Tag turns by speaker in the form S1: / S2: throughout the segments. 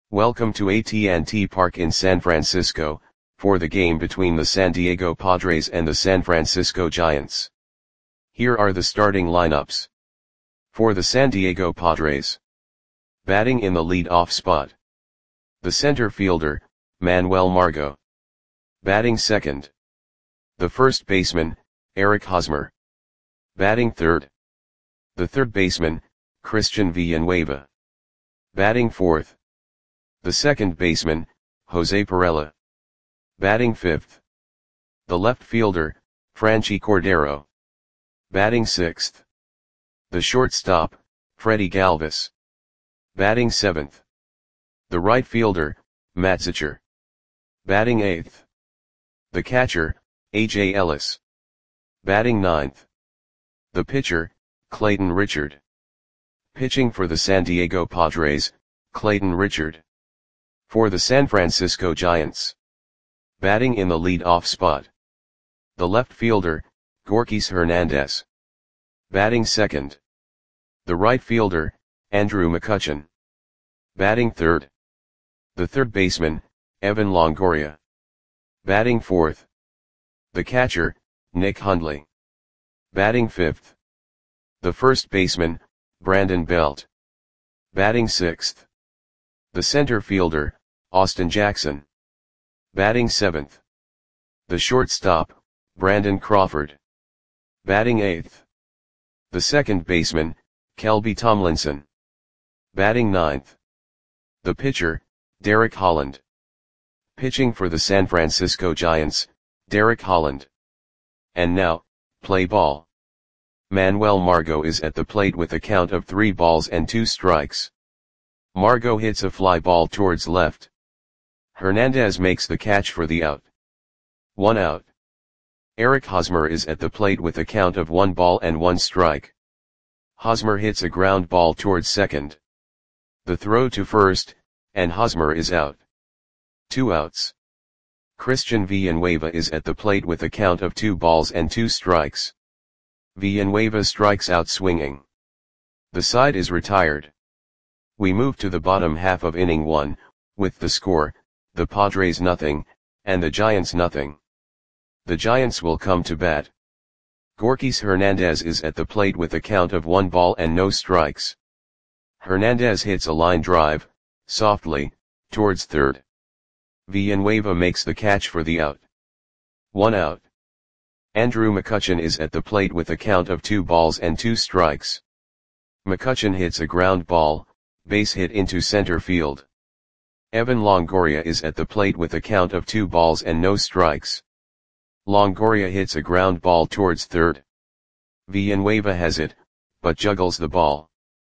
S1: Welcome to AT&T Park in San Francisco, for the game between the San Diego Padres and the San Francisco Giants. Here are the starting lineups. For the San Diego Padres. Batting in the lead-off spot. The center fielder, Manuel Margot. Batting second. The first baseman, Eric Hosmer. Batting third. The third baseman, Christian Villanueva. Batting fourth. The second baseman, Jose Pirela. Batting fifth. The left fielder, Franchy Cordero. Batting sixth. The shortstop, Freddie Galvis. Batting seventh. The right fielder, Matt Zitcher. Batting eighth. The catcher, A.J. Ellis. Batting ninth. The pitcher, Clayton Richard. Pitching for the San Diego Padres, Clayton Richard. For the San Francisco Giants. Batting in the lead-off spot. The left fielder, Gorkys Hernandez. Batting second. The right fielder, Andrew McCutchen. Batting third. The third baseman, Evan Longoria. Batting fourth. The catcher, Nick Hundley. Batting fifth. The first baseman, Brandon Belt. Batting sixth. The center fielder, Austin Jackson. Batting seventh. The shortstop, Brandon Crawford. Batting eighth. The second baseman, Kelby Tomlinson. Batting ninth. The pitcher, Derek Holland. Pitching for the San Francisco Giants, Derek Holland. And now, play ball. Manuel Margot is at the plate with a count of 3 balls and 2 strikes. Margot hits a fly ball towards left. Hernandez makes the catch for the out. 1 out. Eric Hosmer is at the plate with a count of 1 ball and 1 strike. Hosmer hits a ground ball towards second. The throw to first, and Hosmer is out. 2 outs. Christian Villanueva is at the plate with a count of 2 balls and 2 strikes. Villanueva strikes out swinging. The side is retired. We move to the bottom half of inning 1, with the score, the Padres nothing, and the Giants nothing. The Giants will come to bat. Gorkys Hernandez is at the plate with a count of 1 ball and no strikes. Hernandez hits a line drive, softly, towards third. Villanueva makes the catch for the out. 1 out. Andrew McCutchen is at the plate with a count of 2 balls and 2 strikes. McCutchen hits a ground ball, base hit into center field. Evan Longoria is at the plate with a count of 2 balls and no strikes. Longoria hits a ground ball towards third. Villanueva has it, but juggles the ball.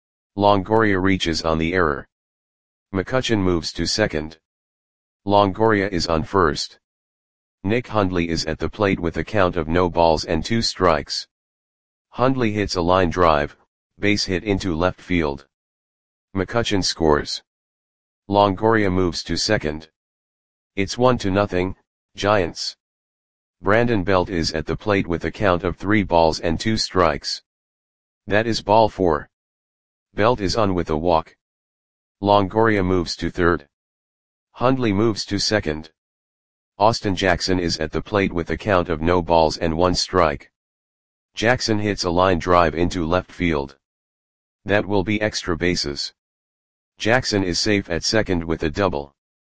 S1: Longoria reaches on the error. McCutchen moves to second. Longoria is on first. Nick Hundley is at the plate with a count of no balls and 2 strikes. Hundley hits a line drive, base hit into left field. McCutchen scores. Longoria moves to second. It's 1-0, Giants. Brandon Belt is at the plate with a count of 3 balls and 2 strikes. That is ball 4. Belt is on with a walk. Longoria moves to third. Hundley moves to second. Austin Jackson is at the plate with a count of no balls and 1 strike. Jackson hits a line drive into left field. That will be extra bases. Jackson is safe at second with a double.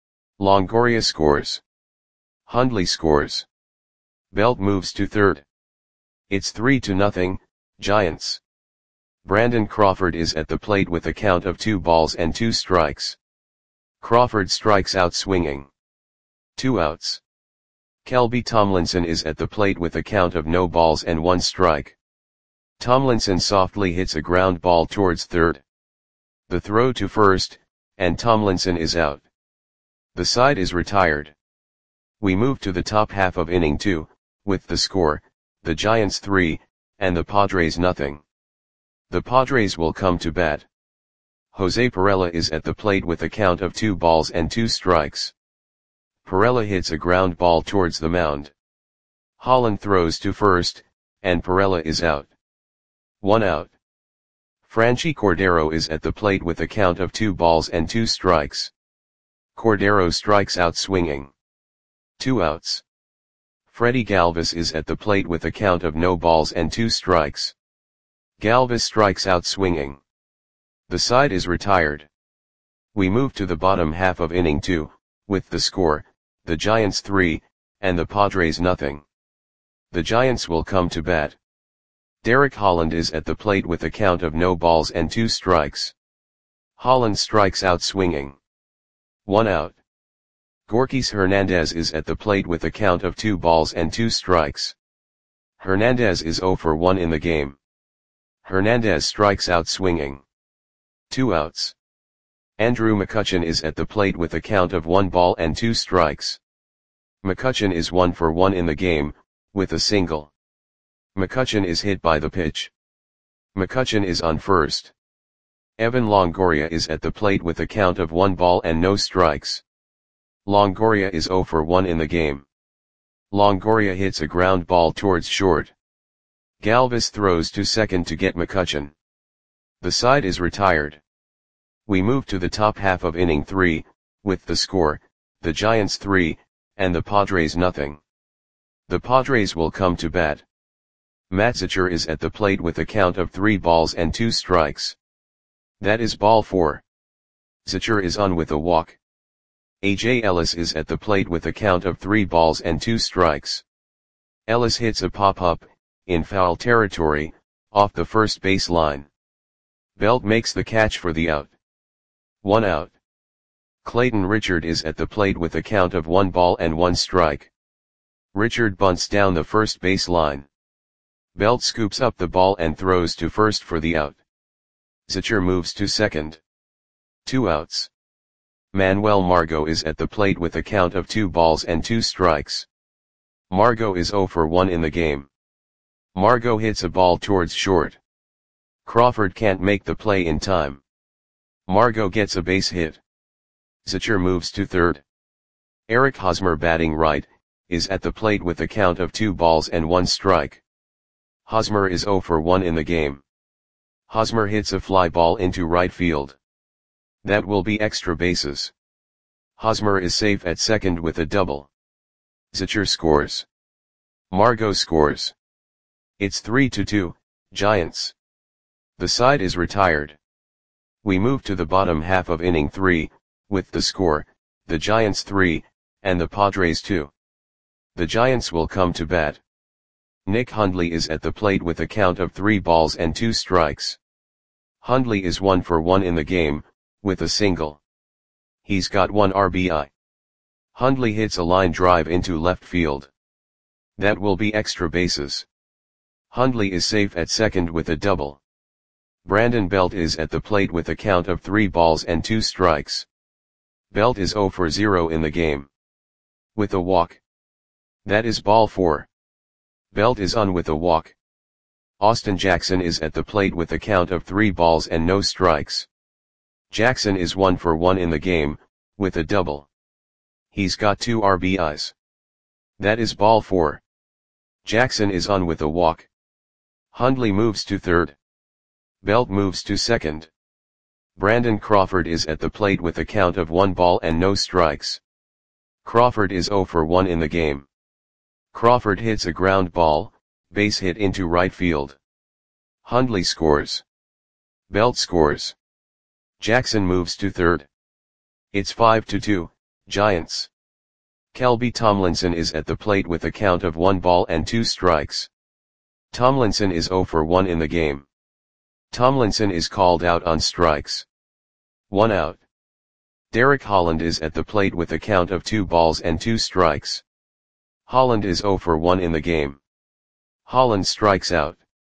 S1: Longoria scores. Hundley scores. Belt moves to third. It's 3-0, Giants. Brandon Crawford is at the plate with a count of 2 balls and 2 strikes. Crawford strikes out swinging. 2 outs. Kelby Tomlinson is at the plate with a count of no balls and 1 strike. Tomlinson softly hits a ground ball towards third. The throw to first, and Tomlinson is out. The side is retired. We move to the top half of inning 2, with the score, the Giants 3, and the Padres nothing. The Padres will come to bat. Jose Pirela is at the plate with a count of 2 balls and 2 strikes. Pirela hits a ground ball towards the mound. Holland throws to first, and Pirela is out. 1 out. Franchy Cordero is at the plate with a count of 2 balls and 2 strikes. Cordero strikes out swinging. 2 outs. Freddie Galvis is at the plate with a count of no balls and 2 strikes. Galvis strikes out swinging. The side is retired. We move to the bottom half of inning 2, with the score, the Giants 3, and the Padres nothing. The Giants will come to bat. Derek Holland is at the plate with a count of no balls and 2 strikes. Holland strikes out swinging. 1 out. Gorkys Hernandez is at the plate with a count of 2 balls and 2 strikes. Hernandez is 0 for 1 in the game. Hernandez strikes out swinging. 2 outs. Andrew McCutchen is at the plate with a count of 1 ball and 2 strikes. McCutchen is 1 for 1 in the game, with a single. McCutchen is hit by the pitch. McCutchen is on first. Evan Longoria is at the plate with a count of 1 ball and no strikes. Longoria is 0 for 1 in the game. Longoria hits a ground ball towards short. Galvis throws to second to get McCutchen. The side is retired. We move to the top half of inning 3, with the score, the Giants 3, and the Padres nothing. The Padres will come to bat. Matt Zachor is at the plate with a count of 3 balls and 2 strikes. That is ball 4. Zachor is on with a walk. A.J. Ellis is at the plate with a count of 3 balls and 2 strikes. Ellis hits a pop-up, in foul territory, off the first base line. Belt makes the catch for the out. 1 out. Clayton Richard is at the plate with a count of 1 ball and 1 strike. Richard bunts down the first base line. Belt scoops up the ball and throws to first for the out. Zachor moves to second. 2 outs. Manuel Margot is at the plate with a count of 2 balls and 2 strikes. Margot is 0 for 1 in the game. Margot hits a ball towards short. Crawford can't make the play in time. Margot gets a base hit. Zachor moves to third. Eric Hosmer, batting right, is at the plate with a count of 2 balls and 1 strike. Hosmer is 0 for 1 in the game. Hosmer hits a fly ball into right field. That will be extra bases. Hosmer is safe at second with a double. Zachor scores. Margot scores. It's 3-2, Giants. The side is retired. We move to the bottom half of inning 3, with the score, the Giants 3, and the Padres 2. The Giants will come to bat. Nick Hundley is at the plate with a count of 3 balls and 2 strikes. Hundley is 1 for 1 in the game, with a single. He's got 1 RBI. Hundley hits a line drive into left field. That will be extra bases. Hundley is safe at second with a double. Brandon Belt is at the plate with a count of 3 balls and 2 strikes. Belt is 0 for 0 in the game. With a walk. That is ball 4. Belt is on with a walk. Austin Jackson is at the plate with a count of 3 balls and no strikes. Jackson is 1 for 1 in the game, with a double. He's got 2 RBIs. That is ball 4. Jackson is on with a walk. Hundley moves to third. Belt moves to second. Brandon Crawford is at the plate with a count of 1 ball and no strikes. Crawford is 0 for 1 in the game. Crawford hits a ground ball, base hit into right field. Hundley scores. Belt scores. Jackson moves to third. It's 5-2, Giants. Kelby Tomlinson is at the plate with a count of 1 ball and 2 strikes. Tomlinson is 0 for 1 in the game. Tomlinson is called out on strikes. 1 out. Derek Holland is at the plate with a count of 2 balls and 2 strikes. Holland is 0 for 1 in the game. Holland strikes out.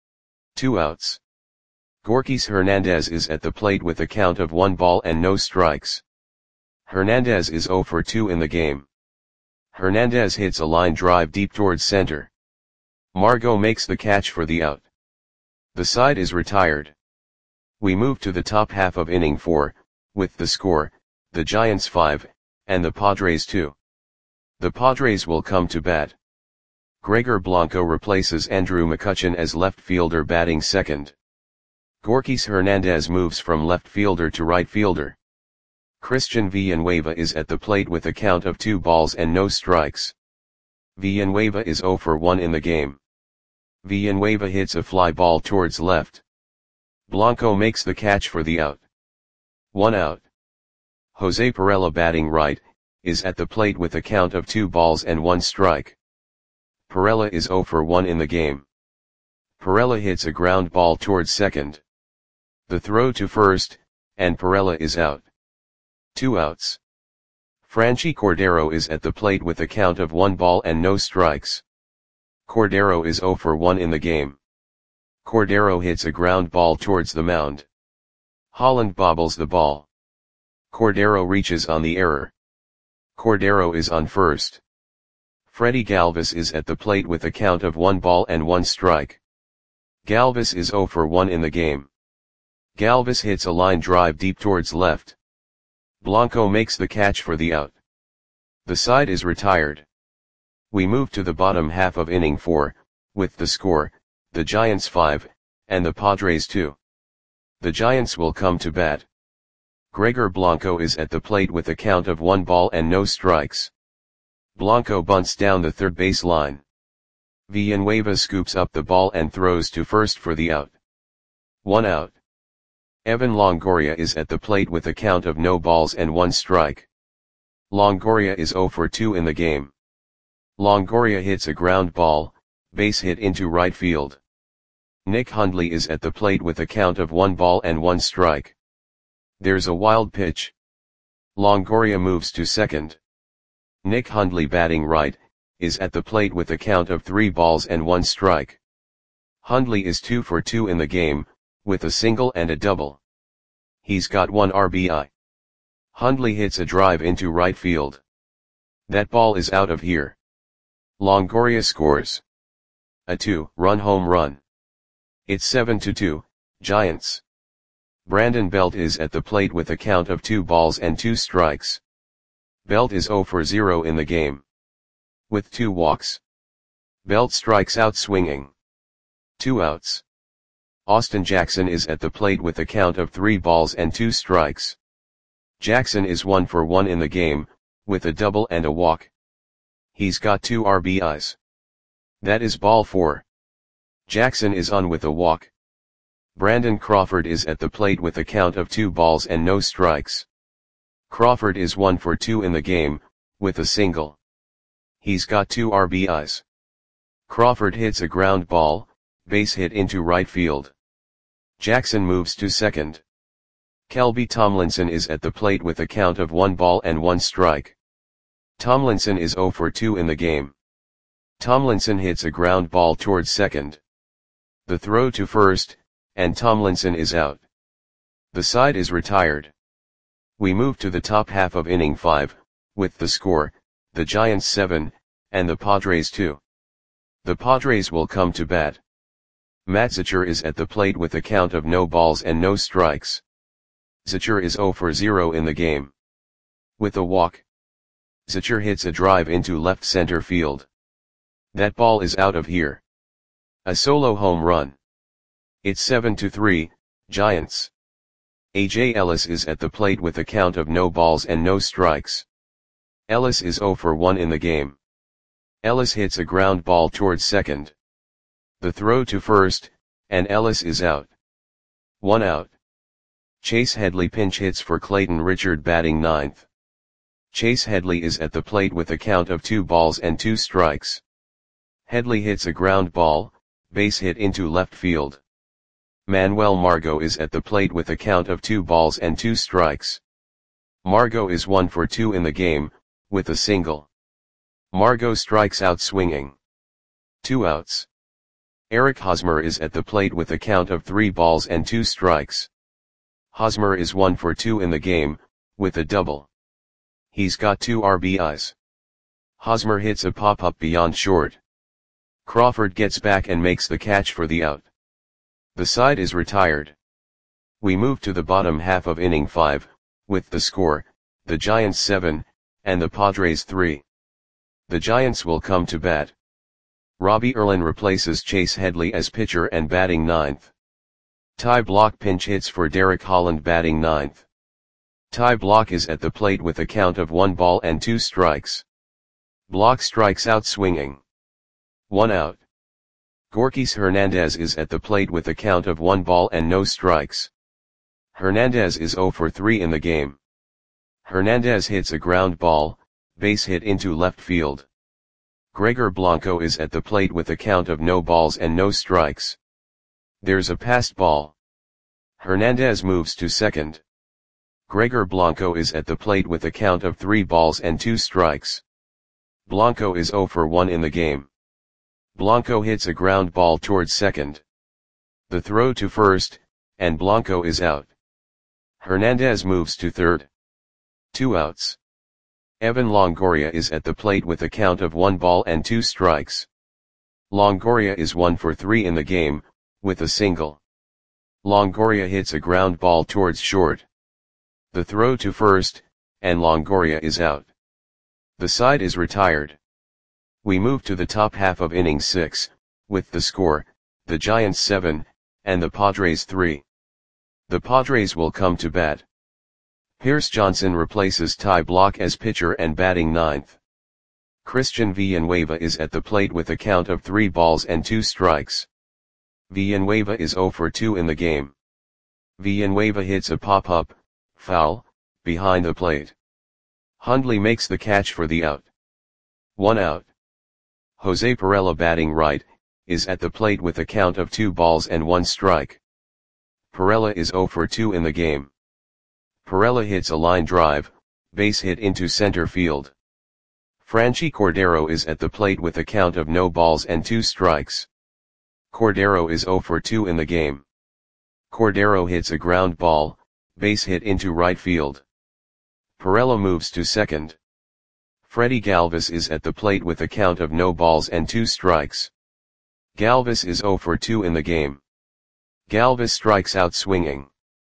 S1: 2 outs. Gorkys Hernandez is at the plate with a count of 1 ball and no strikes. Hernandez is 0 for 2 in the game. Hernandez hits a line drive deep towards center. Margot makes the catch for the out. The side is retired. We move to the top half of inning 4, with the score, the Giants 5, and the Padres 2. The Padres will come to bat. Gregor Blanco replaces Andrew McCutchen as left fielder batting second. Gorkys Hernandez moves from left fielder to right fielder. Christian Villanueva is at the plate with a count of 2 balls and no strikes. Villanueva is 0 for 1 in the game. Villanueva hits a fly ball towards left. Blanco makes the catch for the out. 1 out. Jose Perella batting right, is at the plate with a count of 2 balls and 1 strike. Perella is 0 for 1 in the game. Perella hits a ground ball towards second. The throw to first, and Perella is out. 2 outs. Franchi Cordero is at the plate with a count of 1 ball and no strikes. Cordero is 0 for 1 in the game. Cordero hits a ground ball towards the mound. Holland bobbles the ball. Cordero reaches on the error. Cordero is on first. Freddy Galvis is at the plate with a count of 1 ball and 1 strike. Galvis is 0 for 1 in the game. Galvis hits a line drive deep towards left. Blanco makes the catch for the out. The side is retired. We move to the bottom half of inning 4, with the score, the Giants 5, and the Padres 2. The Giants will come to bat. Gregor Blanco is at the plate with a count of 1 ball and no strikes. Blanco bunts down the third base line. Villanueva scoops up the ball and throws to first for the out. 1 out. Evan Longoria is at the plate with a count of no balls and 1 strike. Longoria is 0 for 2 in the game. Longoria hits a ground ball, base hit into right field. Nick Hundley is at the plate with a count of 1 ball and 1 strike. There's a wild pitch. Longoria moves to second. Nick Hundley batting right, is at the plate with a count of 3 balls and 1 strike. Hundley is 2 for 2 in the game, with a single and a double. He's got 1 RBI. Hundley hits a drive into right field. That ball is out of here. Longoria scores a 2-run home run. It's 7-2, Giants. Brandon Belt is at the plate with a count of 2 balls and 2 strikes. Belt is 0 for 0 in the game. With 2 walks. Belt strikes out swinging. 2 outs. Austin Jackson is at the plate with a count of 3 balls and 2 strikes. Jackson is 1 for 1 in the game, with a double and a walk. He's got 2 RBIs. That is ball 4. Jackson is on with a walk. Brandon Crawford is at the plate with a count of 2 balls and no strikes. Crawford is 1 for 2 in the game, with a single. He's got 2 RBIs. Crawford hits a ground ball, base hit into right field. Jackson moves to second. Kelby Tomlinson is at the plate with a count of 1 ball and 1 strike. Tomlinson is 0 for 2 in the game. Tomlinson hits a ground ball towards second. The throw to first, and Tomlinson is out. The side is retired. We move to the top half of inning 5, with the score, the Giants 7, and the Padres 2. The Padres will come to bat. Matt Zachor is at the plate with a count of no balls and no strikes. Zachor is 0 for 0 in the game. With a walk. Zachor hits a drive into left center field. That ball is out of here. A solo home run. It's 7-3, Giants. A.J. Ellis is at the plate with a count of no balls and no strikes. Ellis is 0 for 1 in the game. Ellis hits a ground ball towards second. The throw to first, and Ellis is out. 1 out. Chase Headley pinch hits for Clayton Richard batting ninth. Chase Headley is at the plate with a count of 2 balls and 2 strikes. Headley hits a ground ball, base hit into left field. Manuel Margot is at the plate with a count of 2 balls and 2 strikes. Margot is 1 for 2 in the game, with a single. Margot strikes out swinging. 2 outs. Eric Hosmer is at the plate with a count of 3 balls and 2 strikes. Hosmer is 1 for 2 in the game, with a double. He's got 2 RBIs. Hosmer hits a pop-up beyond short. Crawford gets back and makes the catch for the out. The side is retired. We move to the bottom half of inning 5, with the score, the Giants 7, and the Padres 3. The Giants will come to bat. Robbie Erlin replaces Chase Headley as pitcher and batting ninth. Ty Block pinch hits for Derek Holland batting ninth. Ty Blach is at the plate with a count of 1 ball and 2 strikes. Blach strikes out swinging. 1 out. Gorkys Hernandez is at the plate with a count of 1 ball and no strikes. Hernandez is 0 for 3 in the game. Hernandez hits a ground ball, base hit into left field. Gregor Blanco is at the plate with a count of no balls and no strikes. There's a passed ball. Hernandez moves to second. Gregor Blanco is at the plate with a count of 3 balls and 2 strikes. Blanco is 0 for 1 in the game. Blanco hits a ground ball towards second. The throw to first, and Blanco is out. Hernandez moves to third. 2 outs. Evan Longoria is at the plate with a count of 1 ball and 2 strikes. Longoria is 1 for 3 in the game, with a single. Longoria hits a ground ball towards short. The throw to first, and Longoria is out. The side is retired. We move to the top half of inning 6, with the score, the Giants 7, and the Padres 3. The Padres will come to bat. Pierce Johnson replaces Ty Blach as pitcher and batting ninth. Christian Villanueva is at the plate with a count of 3 balls and 2 strikes. Villanueva is 0 for 2 in the game. Villanueva hits a pop-up, foul, behind the plate. Hundley makes the catch for the out. 1 out. Jose Perella batting right, is at the plate with a count of 2 balls and 1 strike. Perella is 0 for 2 in the game. Perella hits a line drive, base hit into center field. Franchy Cordero is at the plate with a count of no balls and 2 strikes. Cordero is 0 for 2 in the game. Cordero hits a ground ball, base hit into right field. Perella moves to second. Freddie Galvis is at the plate with a count of no balls and 2 strikes. Galvis is 0 for 2 in the game. Galvis strikes out swinging.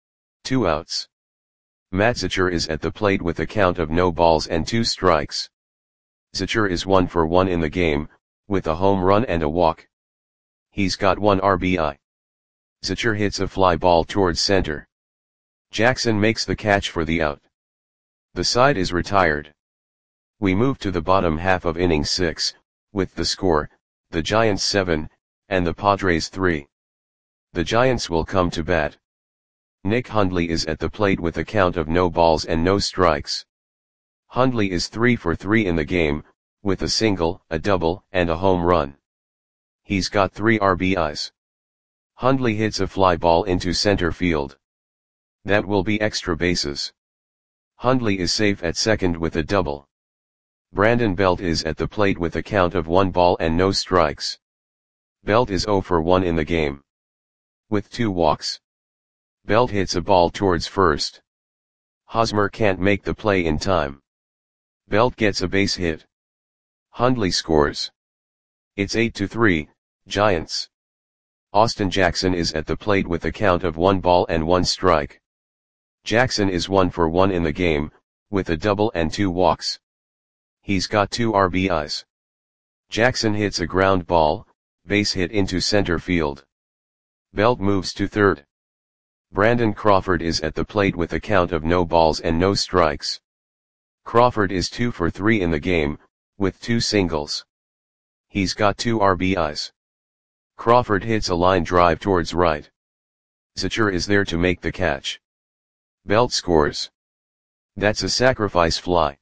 S1: 2 outs. Matt Zachor is at the plate with a count of no balls and 2 strikes. Zachor is 1 for 1 in the game, with a home run and a walk. He's got 1 RBI. Zachor hits a fly ball towards center. Jackson makes the catch for the out. The side is retired. We move to the bottom half of inning 6, with the score, the Giants 7, and the Padres 3. The Giants will come to bat. Nick Hundley is at the plate with a count of no balls and no strikes. Hundley is 3 for 3 in the game, with a single, a double, and a home run. He's got 3 RBIs. Hundley hits a fly ball into center field. That will be extra bases. Hundley is safe at second with a double. Brandon Belt is at the plate with a count of 1 ball and no strikes. Belt is 0 for 1 in the game. With 2 walks. Belt hits a ball towards first. Hosmer can't make the play in time. Belt gets a base hit. Hundley scores. It's 8-3, Giants. Austin Jackson is at the plate with a count of 1 ball and 1 strike. Jackson is 1 for 1 in the game, with a double and 2 walks. He's got 2 RBIs. Jackson hits a ground ball, base hit into center field. Belt moves to third. Brandon Crawford is at the plate with a count of no balls and no strikes. Crawford is 2 for 3 in the game, with 2 singles. He's got 2 RBIs. Crawford hits a line drive towards right. Zachor is there to make the catch. Belt scores. That's a sacrifice fly.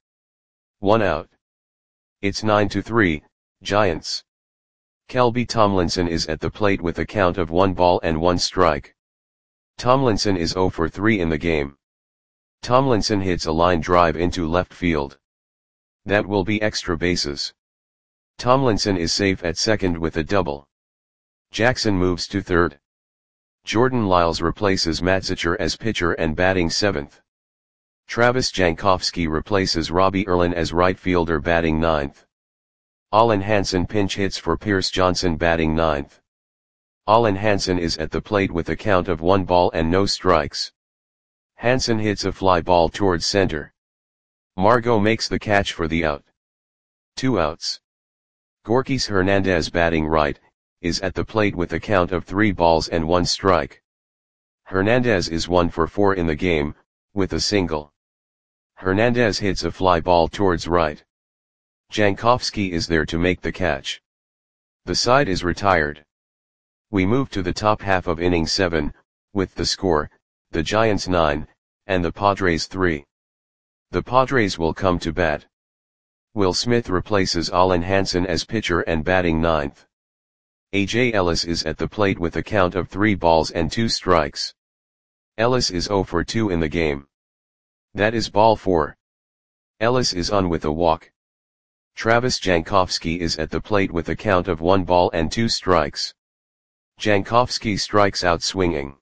S1: 1 out. It's 9-3, Giants. Kelby Tomlinson is at the plate with a count of 1 ball and 1 strike. Tomlinson is 0 for 3 in the game. Tomlinson hits a line drive into left field. That will be extra bases. Tomlinson is safe at second with a double. Jackson moves to third. Jordan Lyles replaces Matt Zachor as pitcher and batting 7th. Travis Jankowski replaces Robbie Erlin as right fielder batting 9th. Allen Hansen pinch hits for Pierce Johnson batting 9th. Allen Hansen is at the plate with a count of 1 ball and no strikes. Hansen hits a fly ball towards center. Margot makes the catch for the out. 2 outs. Gorkys Hernandez batting right, is at the plate with a count of 3 balls and 1 strike. Hernandez is 1 for 4 in the game, with a single. Hernandez hits a fly ball towards right. Jankowski is there to make the catch. The side is retired. We move to the top half of inning 7, with the score, the Giants 9, and the Padres 3. The Padres will come to bat. Will Smith replaces Alan Hansen as pitcher and batting 9th. A.J. Ellis is at the plate with a count of 3 balls and 2 strikes. Ellis is 0 for 2 in the game. That is ball 4. Ellis is on with a walk. Travis Jankowski is at the plate with a count of 1 ball and 2 strikes. Jankowski strikes out swinging.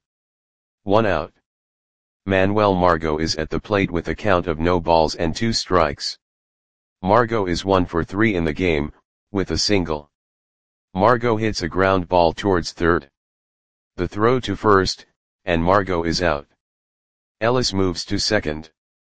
S1: 1 out. Manuel Margot is at the plate with a count of no balls and 2 strikes. Margot is 1 for 3 in the game, with a single. Margot hits a ground ball towards third. The throw to first, and Margot is out. Ellis moves to second.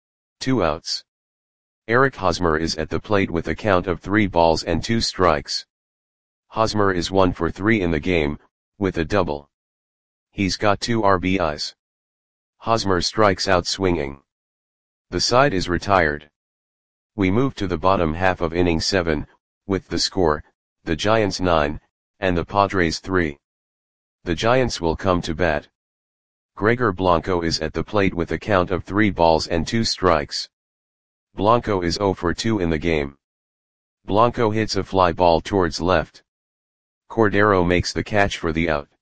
S1: 2 outs. Eric Hosmer is at the plate with a count of 3 balls and 2 strikes. Hosmer is 1 for 3 in the game, with a double. He's got 2 RBIs. Hosmer strikes out swinging. The side is retired. We move to the bottom half of inning 7, with the score, the Giants 9, and the Padres 3. The Giants will come to bat. Gregor Blanco is at the plate with a count of 3 balls and 2 strikes. Blanco is 0 for 2 in the game. Blanco hits a fly ball towards left. Cordero makes the catch for the out.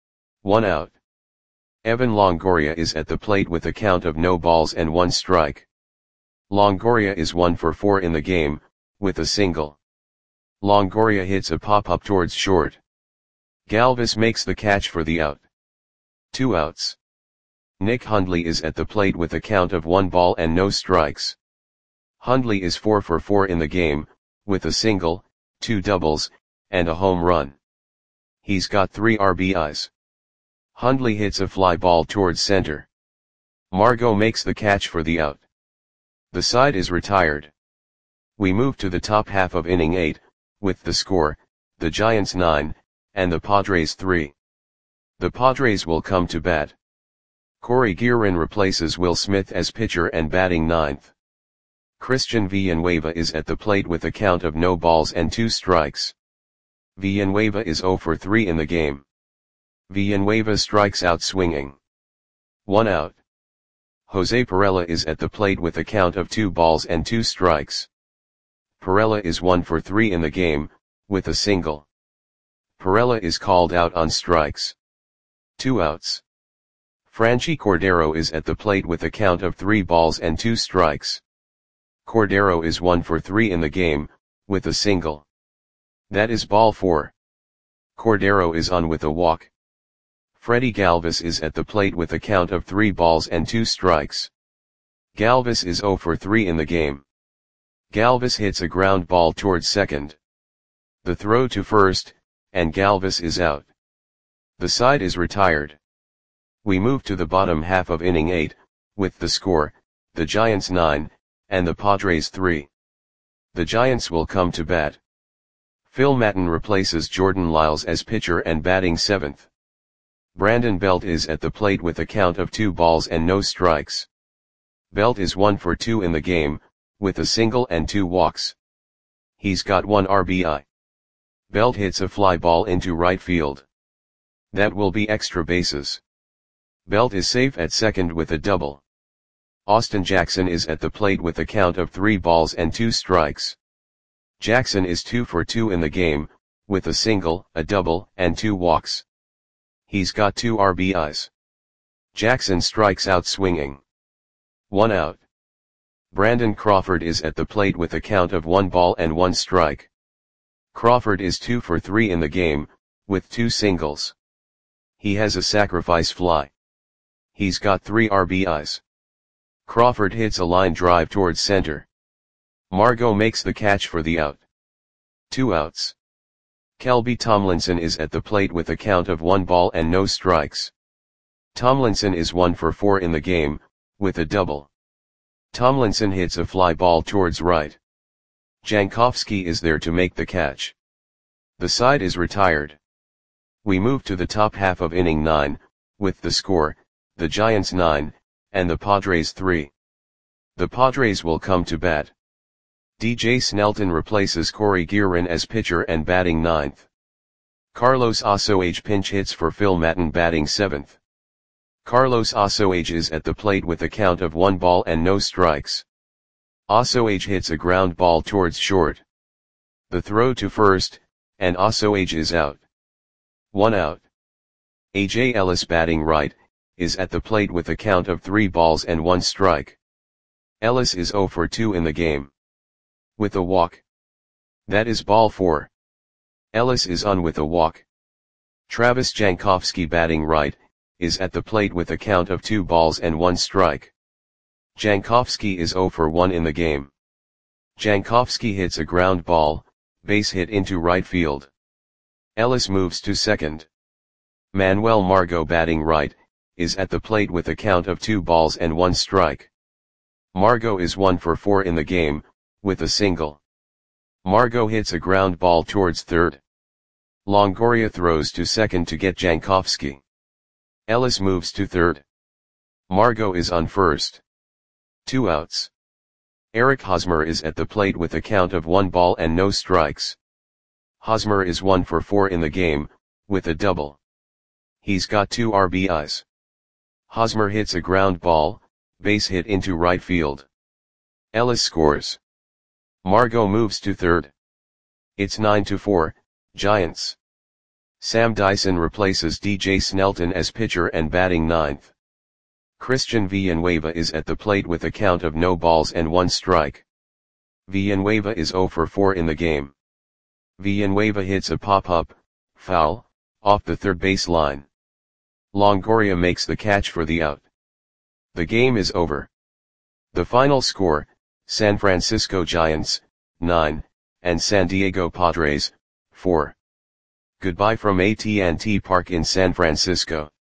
S1: 1 out. Evan Longoria is at the plate with a count of no balls and 1 strike. Longoria is 1 for 4 in the game, with a single. Longoria hits a pop-up towards short. Galvis makes the catch for the out. 2 outs. Nick Hundley is at the plate with a count of 1 ball and no strikes. Hundley is 4 for 4 in the game, with a single, 2 doubles, and a home run. He's got 3 RBIs. Hundley hits a fly ball towards center. Margot makes the catch for the out. The side is retired. We move to the top half of inning 8, with the score, the Giants 9, and the Padres 3. The Padres will come to bat. Corey Guerin replaces Will Smith as pitcher and batting 9th. Christian Villanueva is at the plate with a count of no balls and 2 strikes. Villanueva is 0 for 3 in the game. Villanueva strikes out swinging. 1 out. Jose Perella is at the plate with a count of 2 balls and 2 strikes. Perella is 1 for 3 in the game, with a single. Perella is called out on strikes. 2 outs. Franchi Cordero is at the plate with a count of 3 balls and 2 strikes. Cordero is 1 for 3 in the game, with a single. That is ball 4. Cordero is on with a walk. Freddie Galvis is at the plate with a count of 3 balls and 2 strikes. Galvis is 0 for 3 in the game. Galvis hits a ground ball towards second. The throw to first, and Galvis is out. The side is retired. We move to the bottom half of inning 8, with the score, the Giants 9, and the Padres 3. The Giants will come to bat. Phil Maton replaces Jordan Lyles as pitcher and batting 7th. Brandon Belt is at the plate with a count of 2 balls and no strikes. Belt is 1 for 2 in the game, with a single and 2 walks. He's got 1 RBI. Belt hits a fly ball into right field. That will be extra bases. Belt is safe at second with a double. Austin Jackson is at the plate with a count of 3 balls and 2 strikes. Jackson is 2 for 2 in the game, with a single, a double, and 2 walks. He's got 2 RBIs. Jackson strikes out swinging. 1 out. Brandon Crawford is at the plate with a count of 1 ball and 1 strike. Crawford is 2 for 3 in the game, with 2 singles. He has a sacrifice fly. He's got 3 RBIs. Crawford hits a line drive towards center. Margot makes the catch for the out. 2 outs. Kelby Tomlinson is at the plate with a count of 1 ball and no strikes. Tomlinson is 1 for 4 in the game, with a double. Tomlinson hits a fly ball towards right. Jankowski is there to make the catch. The side is retired. We move to the top half of inning 9, with the score, the Giants 9, and the Padres 3. The Padres will come to bat. DJ Snelton replaces Corey Guerin as pitcher and batting 9th. Carlos Ossoage pinch hits for Phil Maton batting 7th. Carlos Ossoage is at the plate with a count of 1 ball and no strikes. Ossoage hits a ground ball towards short. The throw to first, and Ossoage is out. 1 out. A.J. Ellis batting right, is at the plate with a count of 3 balls and 1 strike. Ellis is 0 for 2 in the game. With a walk. That is ball 4. Ellis is on with a walk. Travis Jankowski batting right, is at the plate with a count of 2 balls and 1 strike. Jankowski is 0 for 1 in the game. Jankowski hits a ground ball, base hit into right field. Ellis moves to second. Manuel Margot batting right, is at the plate with a count of 2 balls and 1 strike. Margot is 1 for 4 in the game, with a single. Margot hits a ground ball towards third. Longoria throws to second to get Jankowski. Ellis moves to third. Margot is on first. 2 outs. Eric Hosmer is at the plate with a count of 1 ball and no strikes. Hosmer is 1 for 4 in the game, with a double. He's got 2 RBIs. Hosmer hits a ground ball, base hit into right field. Ellis scores. Margot moves to third. It's 9-4, Giants. Sam Dyson replaces DJ Snelton as pitcher and batting 9th. Christian Villanueva is at the plate with a count of no balls and 1 strike. Villanueva is 0 for 4 in the game. Villanueva hits a pop-up, foul, off the third base line. Longoria makes the catch for the out. The game is over. The final score, San Francisco Giants, 9, and San Diego Padres, 4. Goodbye from AT&T Park in San Francisco.